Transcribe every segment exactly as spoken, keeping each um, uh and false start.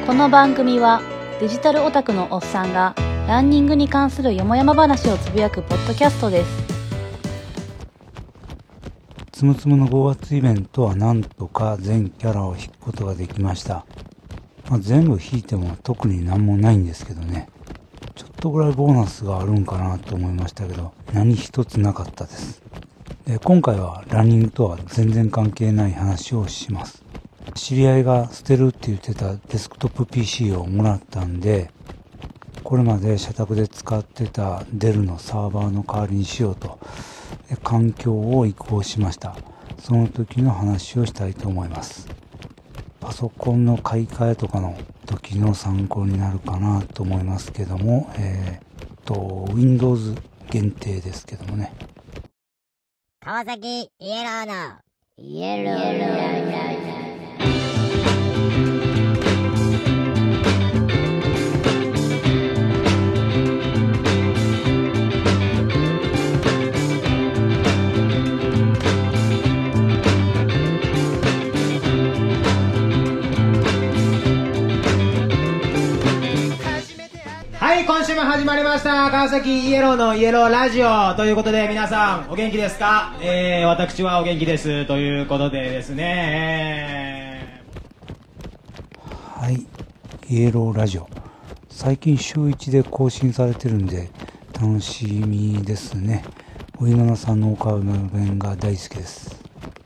この番組はデジタルオタクのおっさんがランニングに関するよもやま話をつぶやくポッドキャストです。 つむつむのごがつイベントはなんとか全キャラを引くことができました。まあ、全部引いても特になんもないんですけどね。ちょっとぐらいボーナスがあるんかなと思いましたけど、何一つなかったです。で、今回はランニングとは全然関係ない話をします。知り合いが捨てるって言ってたデスクトップ ピーシー をもらったんで、これまで社宅で使ってたデルのサーバーの代わりにしようと、環境を移行しました。その時の話をしたいと思います。パソコンの買い替えとかの時の参考になるかなと思いますけども、えー、っと Windows 限定ですけどもね。 川崎イエローのイエローはい、今週も始まりました川崎イエローのイエローラジオということで、皆さんお元気ですか？えー、私はお元気ですということでですね、 えー、はいイエローラジオ最近週いちで更新されてるんで楽しみですね。お稲田さんのお顔の弁が大好きです。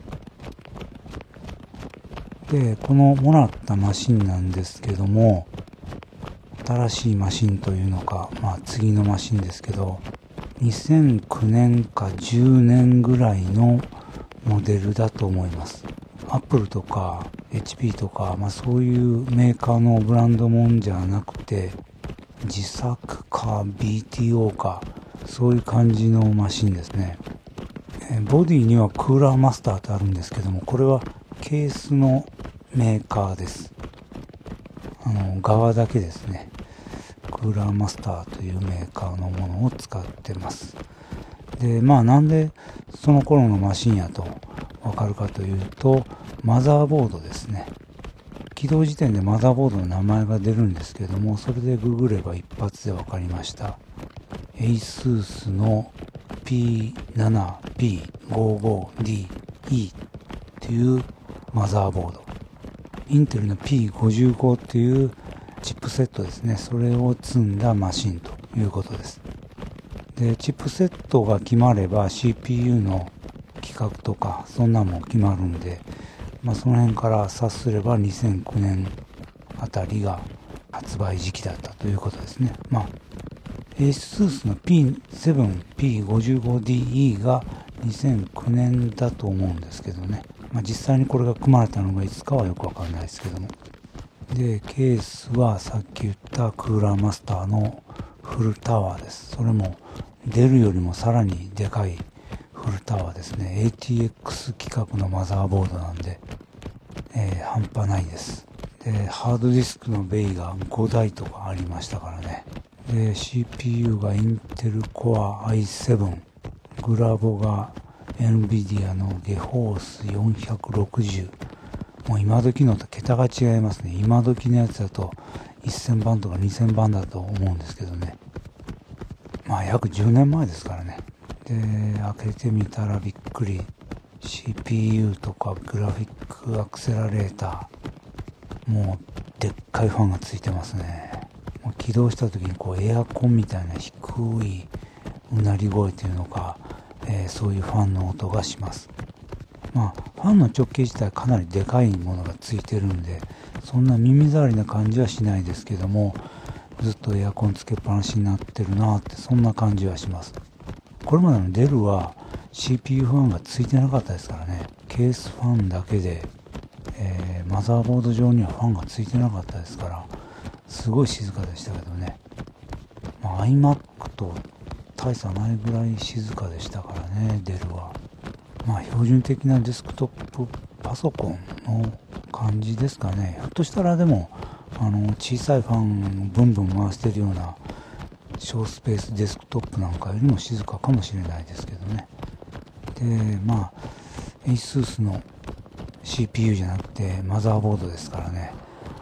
で、このもらったマシンなんですけども、新しいマシンというのか、まあ次のマシンですけど、にせんきゅうねんかじゅうねんぐらいのモデルだと思います。アップルとか エイチピー とか、まあそういうメーカーのブランドもんじゃなくて、自作か ビーティーオー か、そういう感じのマシンですね。ボディにはクーラーマスターとあるんですけども、これはケースのメーカーです。あの、側だけですね。クーラーマスターというメーカーのものを使ってます。で、まあなんでその頃のマシンやとわかるかというと、マザーボードですね。起動時点でマザーボードの名前が出るんですけども、それでググれば一発でわかりました。エイスース の ピーセブンピーごじゅうごディーイー というマザーボード。インテルの ピーごじゅうご というチップセットですね。それを積んだマシンということです。で、チップセットが決まれば シーピーユー の規格とかそんなもん決まるんで、まあその辺から察すればにせんきゅうねんあたりが発売時期だったということですね。まあ、エイスース の ピーセブンピーごじゅうごディーイー がにせんきゅうねんだと思うんですけどね。まあ実際にこれが組まれたのがいつかはよくわかんないですけども。で、ケースはさっき言ったクーラーマスターのフルタワーです。それも出るよりもさらにでかいフルタワーですね。エーティーエックス 規格のマザーボードなんで、えー、半端ないです。で、ハードディスクのベイがごだいとかありましたからね。で、シーピーユー がインテルコア アイセブン、グラボが エヌビディア のゲホースよんひゃくろくじゅう、もう今時のと桁が違いますね。今時のやつだとせんばんとかにせんばんだと思うんですけどね。まあ約じゅうねんまえですからね。で、開けてみたらびっくり。シーピーユー とかグラフィックアクセラレーター。もうでっかいファンがついてますね。もう起動した時にこうエアコンみたいな低いうなり声というのか、えー、そういうファンの音がします。まあ、ファンの直径自体かなりでかいものがついてるんで、そんな耳障りな感じはしないですけども、ずっとエアコンつけっぱなしになってるなーって、そんな感じはします。これまでのデルは シーピーユー ファンがついてなかったですからね。ケースファンだけで、えー、マザーボード上にはファンがついてなかったですから、すごい静かでしたけどね。まあ、iMac と大差ないぐらい静かでしたからね、デルは。まあ標準的なデスクトップパソコンの感じですかね。ひょっとしたらでもあの小さいファンをブンブン回してるような小スペースデスクトップなんかよりも静かかもしれないですけどね。で、まあ エイスース の シーピーユー じゃなくてマザーボードですからね。普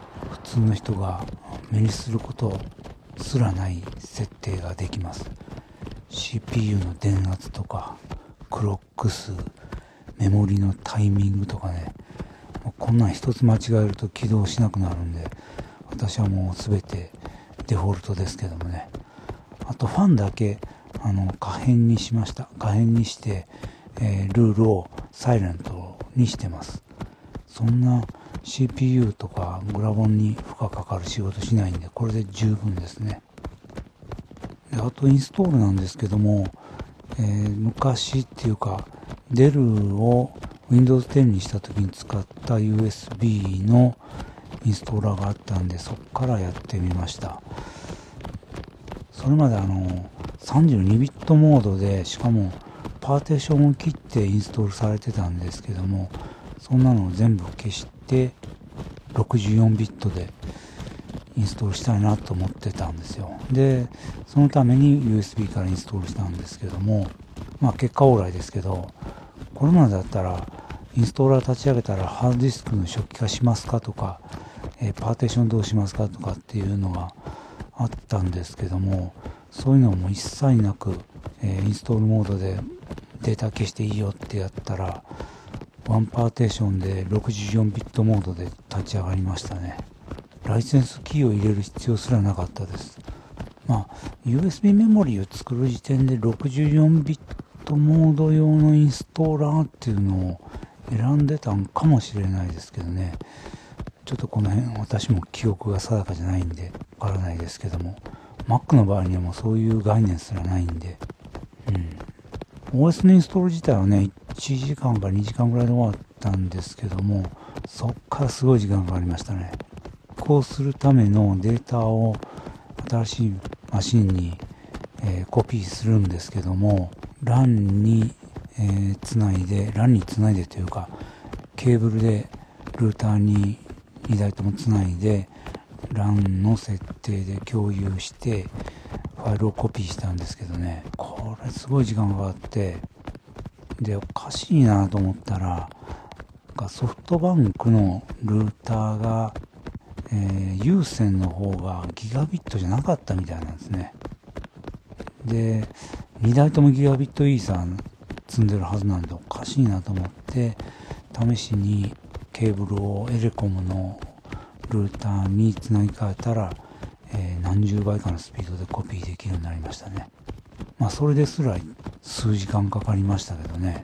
通の人が目にすることすらない設定ができます。 シーピーユー の電圧とかクロック数、メモリのタイミングとかね、もうこんなん一つ間違えると起動しなくなるんで、私はもう全てデフォルトですけどもね。あとファンだけあの可変にしました。可変にして、えー、ルールをサイレントにしてます。そんな シーピーユー とかグラボンに負荷かかる仕事しないんで、これで十分ですね。であとインストールなんですけども、えー、昔っていうかデルを ウィンドウズテン にした時に使った ユーエスビー のインストーラーがあったんで、そこからやってみました。それまであのさんじゅうにビットモードで、しかもパーテーションを切ってインストールされてたんですけども、そんなのを全部消してろくじゅうよんビットでインストールしたいなと思ってたんですよ。でそのために ユーエスビー からインストールしたんですけども、まあ結果オーライですけど、これまでだったらインストーラー立ち上げたらハードディスクの初期化しますかとか、えー、パーテーションどうしますかとかっていうのがあったんですけども、そういうのも一切なく、えー、インストールモードでデータ消していいよってやったら、ワンパーテーションでろくじゅうよんビットモードで立ち上がりましたね。ライセンスキーを入れる必要すらなかったです。まあ ユーエスビー メモリーを作る時点でろくじゅうよんビットモード用のインストーラーっていうのを選んでたんかもしれないですけどね。ちょっとこの辺私も記憶が定かじゃないんでわからないですけども、 Mac の場合にはもうそういう概念すらないんで、うん、オーエス のインストール自体はねいちじかんかにじかんぐらいで終わったんですけども、そっからすごい時間がかかりましたね。こうするためのデータを新しいマシンに、えー、コピーするんですけども、 ラン に、えー、つないで ラン につないでというか、ケーブルでルーターににだいともつないで ラン の設定で共有してファイルをコピーしたんですけどね、これすごい時間がかかって、でおかしいなと思ったら、ソフトバンクのルーターが、えー、有線の方がギガビットじゃなかったみたいなんですね。でにだいともギガビットイーサー積んでるはずなんで、おかしいなと思って試しにケーブルをエレコムのルーターにつなぎ替えたら、えー、何十倍かのスピードでコピーできるようになりましたね。まあそれですら数時間かかりましたけどね。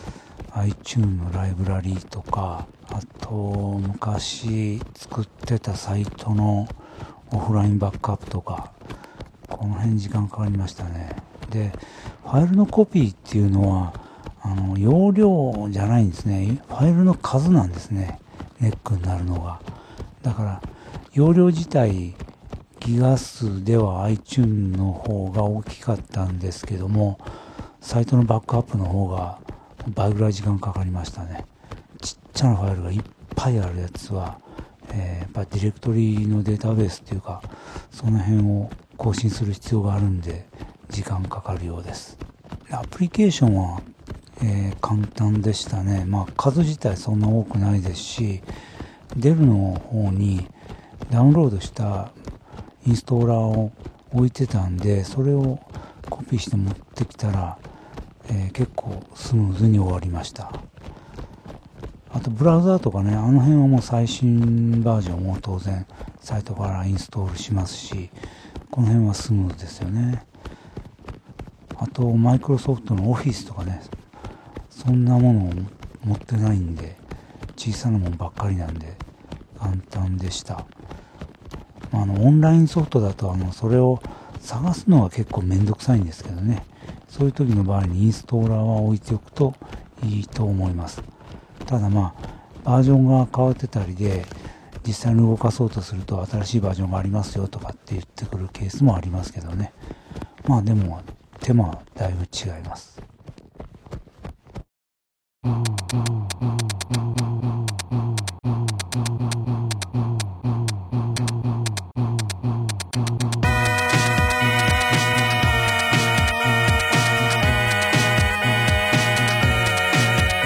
iTunes のライブラリーとか、あと昔作ってたサイトのオフラインバックアップとか、この辺時間かかりましたね。でファイルのコピーっていうのはあの容量じゃないんですね。ファイルの数なんですね、ネックになるのが。だから容量自体ギガ数では iTunes の方が大きかったんですけども、サイトのバックアップの方が倍ぐらい時間かかりましたね。ちっちゃなファイルがいっぱいあるやつは、えー、やっぱりディレクトリのデータベースっていうか、その辺を更新する必要があるんで時間かかるようです。アプリケーションは、えー、簡単でしたね。まあ数自体そんな多くないですし、デルの方にダウンロードしたインストーラーを置いてたんで、それをコピーして持ってきたら、えー、結構スムーズに終わりました。あとブラウザーとかね、あの辺はもう最新バージョンを当然サイトからインストールしますし、この辺はスムーズですよね。あとマイクロソフトのオフィスとかね、そんなものを持ってないんで、小さなもんばっかりなんで簡単でした。あのオンラインソフトだとあのそれを探すのが結構めんどくさいんですけどね、そういう時の場合にインストーラーは置いておくといいと思います。ただまあバージョンが変わってたりで、実際に動かそうとすると新しいバージョンがありますよとかって言ってくるケースもありますけどね。まあでも手間はだいぶ違います。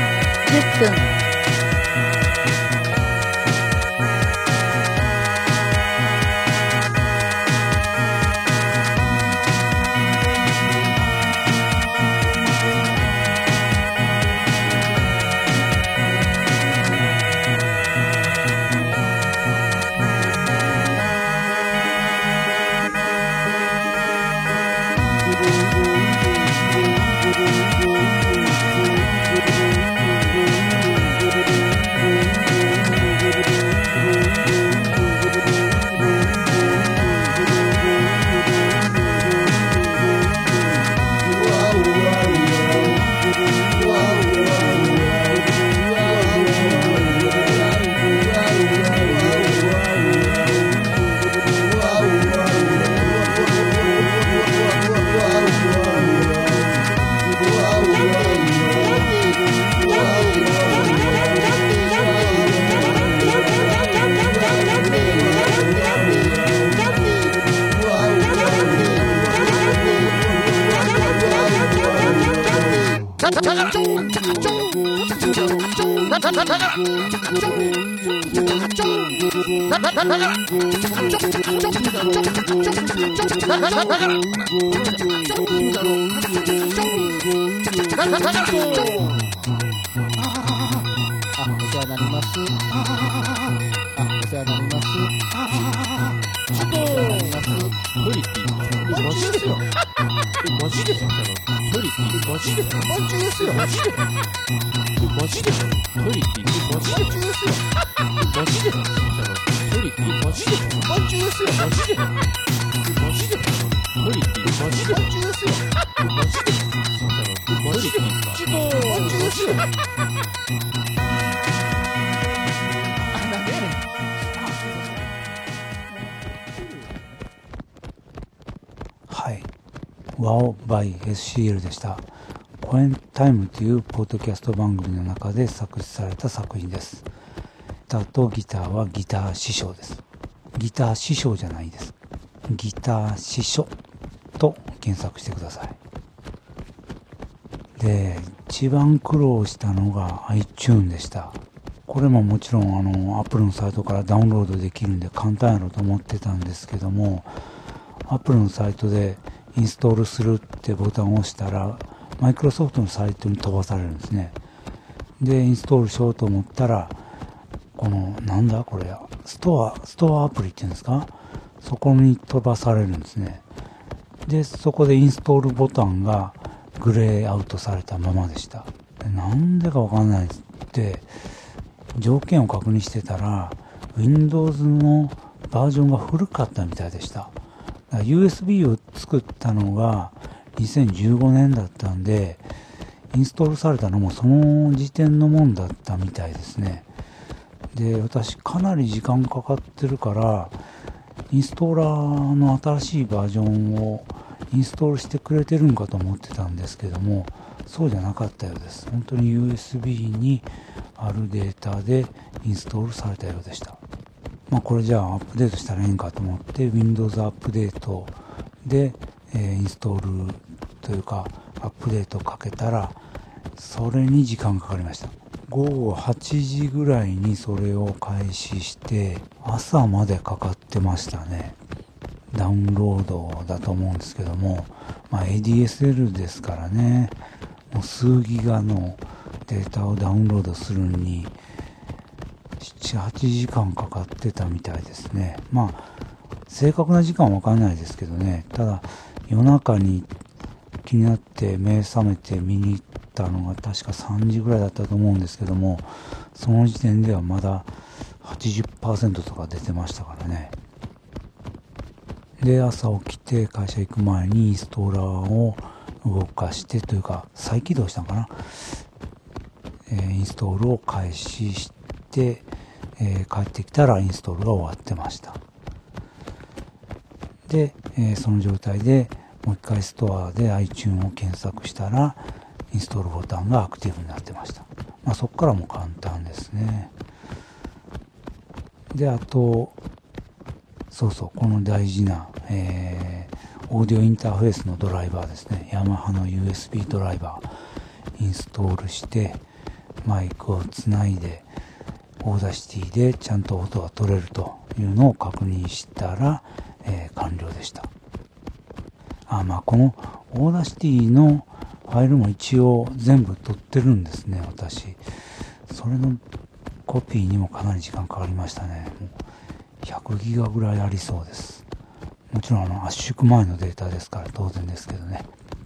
じゅっぷんはい。ワオ by エスシーエル でした。コエンタイムというポッドキャスト番組の中で作詞された作品です。ギターとギターはギター師匠です。ギター師匠じゃないです。ギター師匠と検索してください。で、一番苦労したのが iTunes でした。これももちろんあの Apple のサイトからダウンロードできるんで簡単やろうと思ってたんですけども、Apple のサイトでインストールするってボタンを押したらマイクロソフトのサイトに飛ばされるんですね。で、インストールしようと思ったら、この、なんだこれ、ストア、ストアアプリっていうんですか？そこに飛ばされるんですね。で、そこでインストールボタンがグレーアウトされたままでした。で、なんでかわかんないって、条件を確認してたら、Windows のバージョンが古かったみたいでした。ユーエスビー を作ったのがにせんじゅうごねんだったんで、インストールされたのもその時点のもんだったみたいですね。で、私かなり時間かかってるから、インストーラーの新しいバージョンをインストールしてくれてるんかと思ってたんですけども、そうじゃなかったようです。本当に ユーエスビー にあるデータでインストールされたようでした。まあこれじゃあアップデートしたらいいんかと思って Windows アップデートで、えー、インストールというかアップデートかけたらそれに時間がかかりました。ごごはちじぐらいにそれを開始して朝までかかってましたね。ダウンロードだと思うんですけども、まあ エーディーエスエル ですからね、もう数ギガのデータをダウンロードするにななはちじかんかかってたみたいですね。まあ正確な時間はわかんないですけどね、ただ夜中に気になって目覚めて見に行ったのが確かさんじぐらいだったと思うんですけども、その時点ではまだ はちじゅっパーセント とか出てましたからね。で、朝起きて会社行く前にインストーラーを動かしてというか再起動したのかな、えー、インストールを開始して、えー、帰ってきたらインストールが終わってました。で、えー、その状態でもう一回ストアで iTunes を検索したらインストールボタンがアクティブになってました。まあそこからも簡単ですね。で、あとそうそう、この大事な、えー、オーディオインターフェースのドライバーですね。ヤマハの ユーエスビー ドライバーインストールしてマイクをつないでオーダーシティでちゃんと音が取れるというのを確認したら、えー、完了でした。あ、まあこのオーダーシティのファイルも一応全部取ってるんですね、私。それのコピーにもかなり時間かかりましたね。もうひゃくギガぐらいありそうです。もちろんあの圧縮前のデータですから当然ですけどね。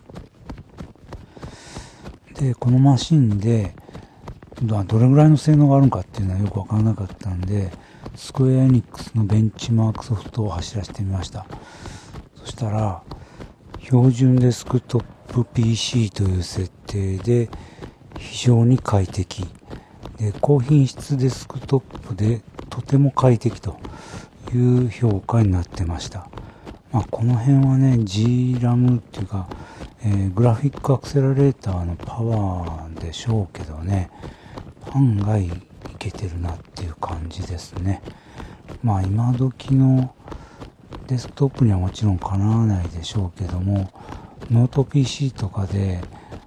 で、このマシンでどれぐらいの性能があるのかっていうのはよくわからなかったんで、スクエアエニックスのベンチマークソフトを走らせてみました。そしたら標準デスクトップ ピーシー という設定で非常に快適で、高品質デスクトップでとても快適という評価になってました。まあ、この辺はね G ラム っていうか、えー、グラフィックアクセラレーターのパワーでしょうけどね、案外いけてるなっていう感じですね。まあ今時のデスクトップにはもちろんかなわないでしょうけども、ノート ピーシー とかで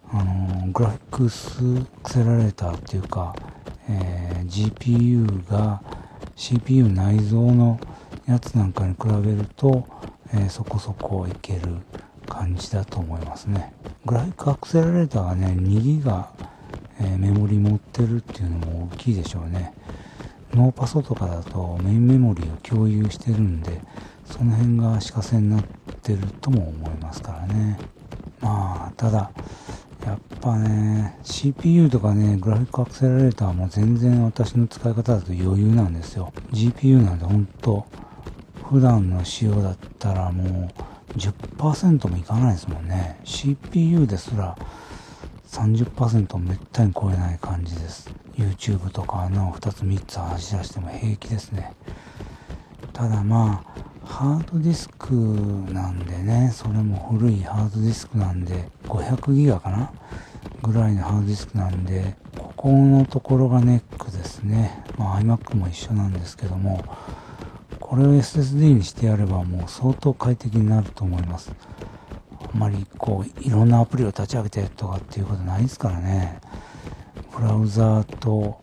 あのグラフィックスアクセラレーターっていうか、えー、ジーピーユー が シーピーユー 内蔵のやつなんかに比べると、えー、そこそこいける感じだと思いますね。グラフィックアクセラレーターがねにギガ、えー、メモリ持ってるっていうのも大きいでしょうね。ノーパソとかだとメインメモリを共有してるんで、その辺が足かせになってるとも思いますからね。まあただやっぱね シーピーユー とかねグラフィックアクセラレーターも全然私の使い方だと余裕なんですよ。 ジーピーユー なんてほんと普段の使用だったらもう じゅっパーセント もいかないですもんね。 シーピーユー ですら さんじゅっパーセント もめったに超えない感じです。 YouTube とか穴をふたつみっつ走らしても平気ですね。ただまあハードディスクなんでね、それも古いハードディスクなんでごひゃくギガかなぐらいのハードディスクなんで、ここのところがネックですね。まあ iMac も一緒なんですけども、これを エスエスディー にしてやればもう相当快適になると思います。あんまりこういろんなアプリを立ち上げてとかっていうことないですからね。ブラウザーと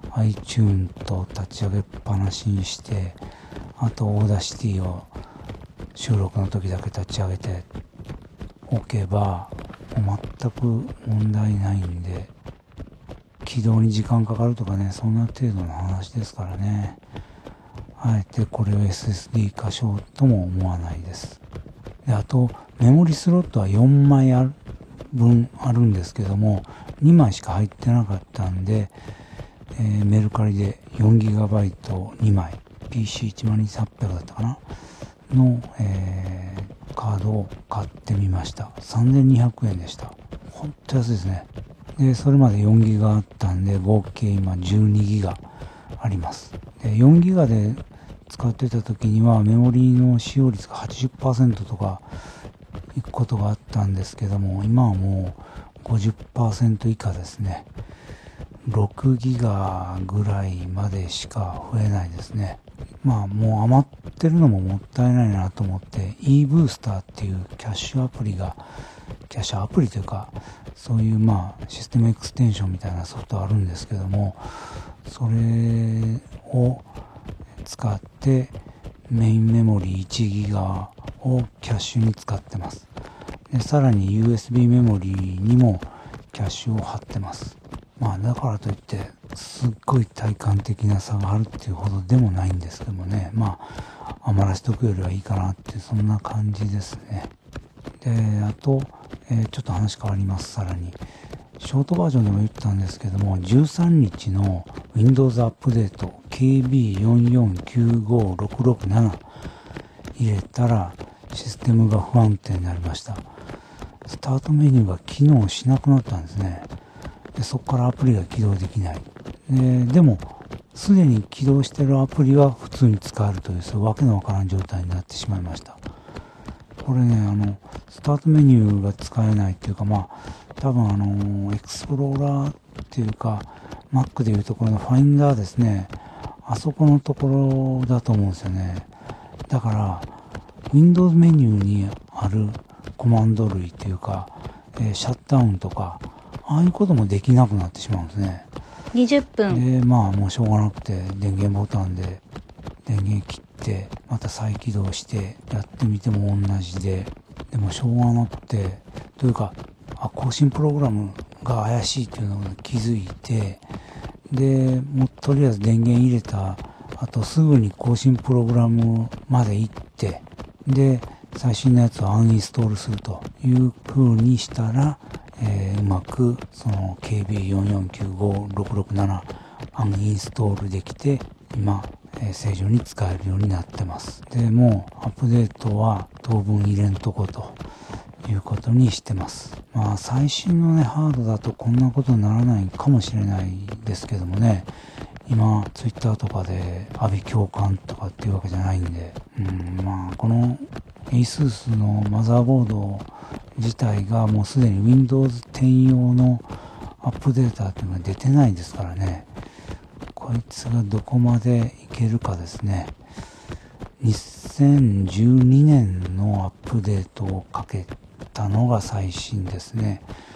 iTunes と立ち上げっぱなしにして、あとオーダーシティを収録の時だけ立ち上げておけばもう全く問題ないんで、起動に時間かかるとかね、そんな程度の話ですからね。あえてこれを エスエスディー 化しようとも思わないです。で、あとメモリスロットはよんまいある分あるんですけども、にまいしか入ってなかったんで、えー、メルカリで よんギガバイトにまいピーシーいちまんにせんはっぴゃく だったかなの、えー、カードを買ってみました。さんぜんにひゃくえんでした。ほんと安いですね。で、それまでよんギガあったんで、合計今じゅうにギガあります。で、よんギガで使ってた時にはメモリの使用率が はちじゅっパーセント とかいくことがあったんですけども、今はもう ごじゅっパーセント 以下ですね。ろくギガぐらいまでしか増えないですね。まあもう余ってるのももったいないなと思って eBooster っていうキャッシュアプリがキャッシュアプリというかそういうまあシステムエクステンションみたいなソフトあるんですけども、それを使ってメインメモリいちギガをキャッシュに使ってます。でさらに ユーエスビー メモリにもキャッシュを貼ってます。まあだからといってすっごい体感的な差があるっていうほどでもないんですけどもね、まあ余らしとくよりはいいかなってそんな感じですね。で、あと、えー、ちょっと話変わります。さらにショートバージョンでも言ったんですけども、じゅうさんにちの Windows アップデート ケービーよんよんきゅうごろくろくなな 入れたらシステムが不安定になりました。スタートメニューが機能しなくなったんですね。でそこからアプリが起動できない。で、でもすでに起動しているアプリは普通に使えるという、そういうわけのわからん状態になってしまいました。これね、あのスタートメニューが使えないっていうか、まあ多分あのエクスプローラーっていうか Mac でいうところのファインダーですね、あそこのところだと思うんですよね。だから Windows メニューにあるコマンド類っていうか、えー、シャットダウンとかああいうこともできなくなってしまうんですね。 にじゅっぷんで、まあもうしょうがなくて電源ボタンで電源切ってまた再起動してやってみても同じで、でもしょうがなくて、というかあ更新プログラムが怪しいっていうのを気づいて、でもうとりあえず電源入れたあとすぐに更新プログラムまで行って、で最新のやつをアンインストールするという風にしたら、えー、うまくその ケービーよんよんきゅうごろくろくなな アンインストールできて今、えー、正常に使えるようになってます。でもうアップデートは当分入れんとこということにしてます。まあ最新のねハードだとこんなことにならないかもしれないですけどもね、今ツイッターとかで阿部共感とかっていうわけじゃないんで、うん、まあこの ASUS のマザーボード自体がもうすでに ウィンドウズテン 用のアップデータっていうのが出てないですからね、こいつがどこまでいけるかですね。にせんじゅうにねんのアップデートをかけたのが最新ですね。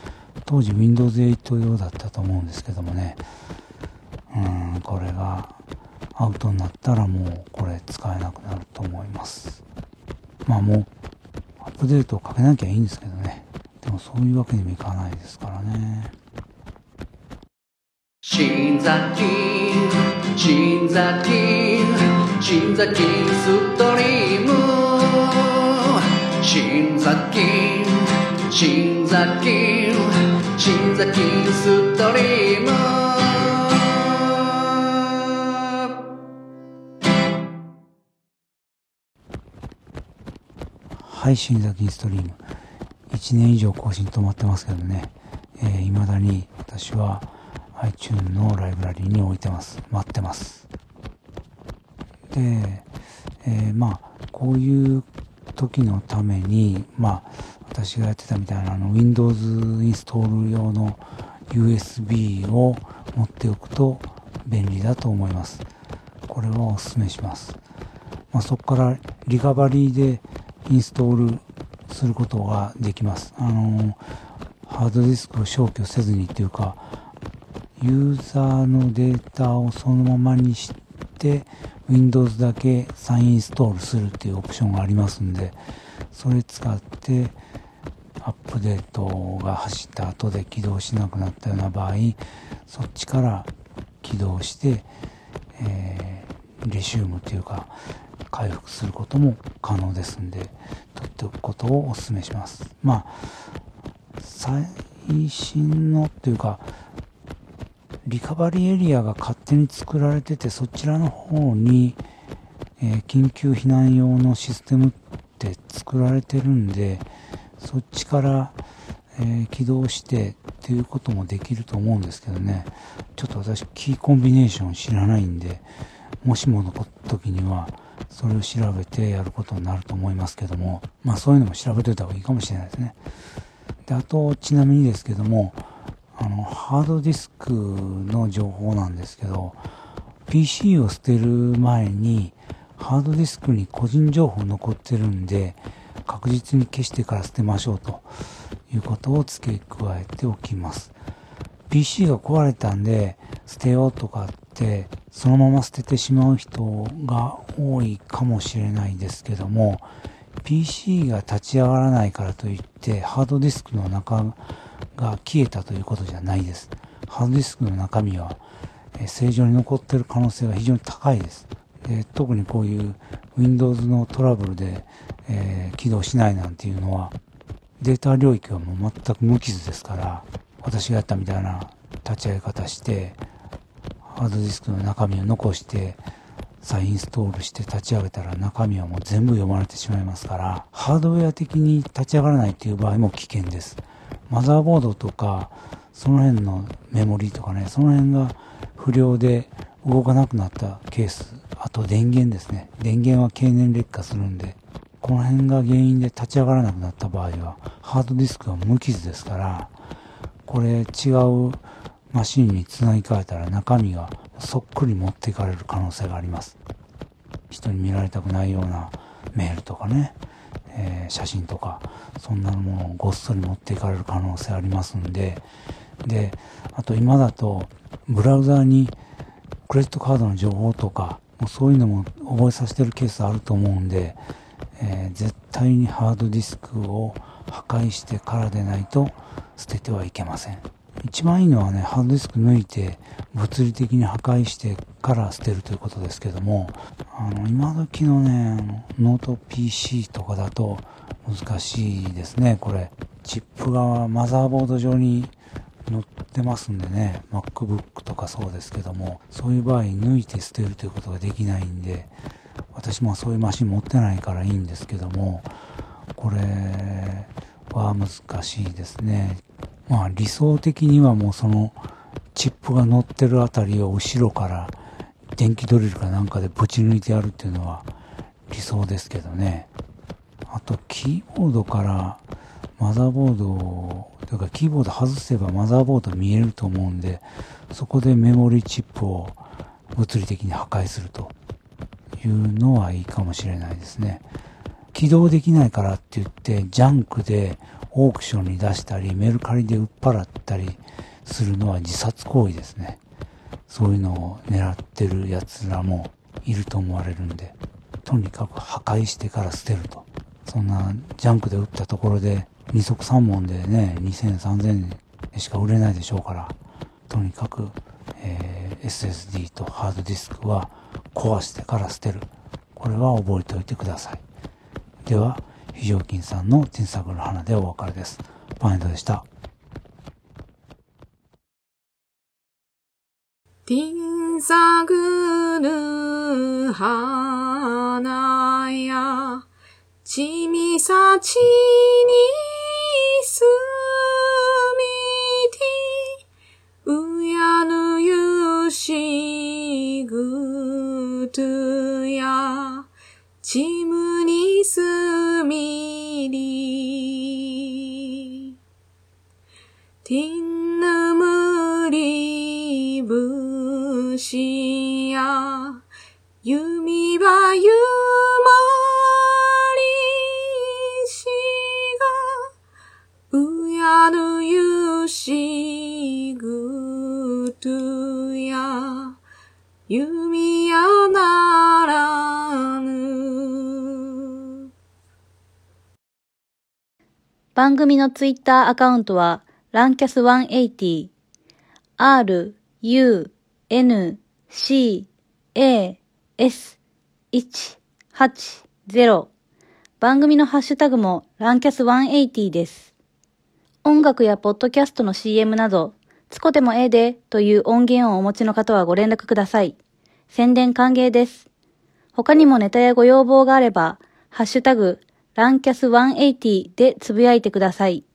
当時 ウィンドウズエイト 用だったと思うんですけどもね、うん、これがアウトになったらもうこれ使えなくなると思います。まあもうアップデートをかけなきゃいいんですけどね。でもそういうわけにもいかないですからね。 新座金新座金新座金ストリーム新座金新座金新座金ストリームはい、新座金ストリームいちねん以上更新止まってますけどね、えー、未だに私は iTunes のライブラリーに置いてます。待ってます。で、えー、まあこういう時のために、まあ私がやってたみたいなあの Windows インストール用の ユーエスビー を持っておくと便利だと思います。これはお勧めします。まあ、そこからリカバリーでインストールすることができます。あのハードディスクを消去せずにっていうか、ユーザーのデータをそのままにして Windows だけ再インストールするっていうオプションがありますんで、それ使ってアップデートが走った後で起動しなくなったような場合、そっちから起動して、えー、レシュームっていうか回復することも可能ですんで、取っておくことをお勧めします。まあ最新のっていうかリカバリーエリアが勝手に作られてて、そちらの方に、えー、緊急避難用のシステムって作られてるんで、そっちから、えー、起動してっていうこともできると思うんですけどね。ちょっと私キーコンビネーション知らないんで、もしもの時にはそれを調べてやることになると思いますけども、まあそういうのも調べておいた方がいいかもしれないですね。で、あとちなみにですけども、あのハードディスクの情報なんですけど、 ピーシー を捨てる前にハードディスクに個人情報残ってるんで、確実に消してから捨てましょうということを付け加えておきます。 ピーシー が壊れたんで捨てようとかってそのまま捨ててしまう人が多いかもしれないですけども、 ピーシー が立ち上がらないからといってハードディスクの中が消えたということじゃないです。ハードディスクの中身は正常に残っている可能性が非常に高いです。で、特にこういう Windows のトラブルで、えー、起動しないなんていうのはデータ領域はもう全く無傷ですから、私がやったみたいな立ち上げ方してハードディスクの中身を残して再インストールして立ち上げたら中身はもう全部読まれてしまいますから、ハードウェア的に立ち上がらないという場合も危険です。マザーボードとかその辺のメモリーとかね、その辺が不良で動かなくなったケース、あと電源ですね。電源は経年劣化するんで、この辺が原因で立ち上がらなくなった場合はハードディスクは無傷ですから、これ違うマシンにつなぎ替えたら中身がそっくり持っていかれる可能性があります。人に見られたくないようなメールとかね、えー、写真とかそんなものをごっそり持っていかれる可能性ありますんで、で、あと今だとブラウザーにクレジットカードの情報とかもうそういうのも覚えさせてるケースあると思うんで、えー、絶対にハードディスクを破壊してからでないと捨ててはいけません。一番いいのはね、ハードディスク抜いて物理的に破壊してから捨てるということですけども、あの今時のねノート ピーシー とかだと難しいですね。これチップがマザーボード上に載ってますんでね、 MacBook とかそうですけども、そういう場合抜いて捨てるということができないんで、私もそういうマシン持ってないからいいんですけども、これは難しいですね。まあ理想的にはもうそのチップが乗ってるあたりを後ろから電気ドリルかなんかでぶち抜いてやるっていうのは理想ですけどね。あとキーボードからマザーボードをというかキーボード外せばマザーボード見えると思うんで、そこでメモリチップを物理的に破壊するというのはいいかもしれないですね。起動できないからって言ってジャンクでオークションに出したり、メルカリで売っ払ったりするのは自殺行為ですね。そういうのを狙ってる奴らもいると思われるんで、とにかく破壊してから捨てると。そんなジャンクで売ったところで二足三門でね、にせんえんさんぜんえんしか売れないでしょうから、とにかく、えー、エスエスディー とハードディスクは壊してから捨てる。これは覚えておいてください。では、非常勤さんのティンサグル花でお別れです。パンエンドでした。 ティンサグル花やちみさちにすみてうやぬゆしぐとやちむにすみりティンヌムリブシや弓はゆまりしがうやぬゆしぐとや弓やならぬ。 番組のツイッターアカウントはランキャスひゃくはちじゅう アール ユー エヌ シー エー エス いち はち ゼロ。番組のハッシュタグもランキャスひゃくはちじゅうです。音楽やポッドキャストの シーエム など、つこてもええでという音源をお持ちの方はご連絡ください。宣伝歓迎です。他にもネタやご要望があれば、ハッシュタグランキャスひゃくはちじゅうでつぶやいてください。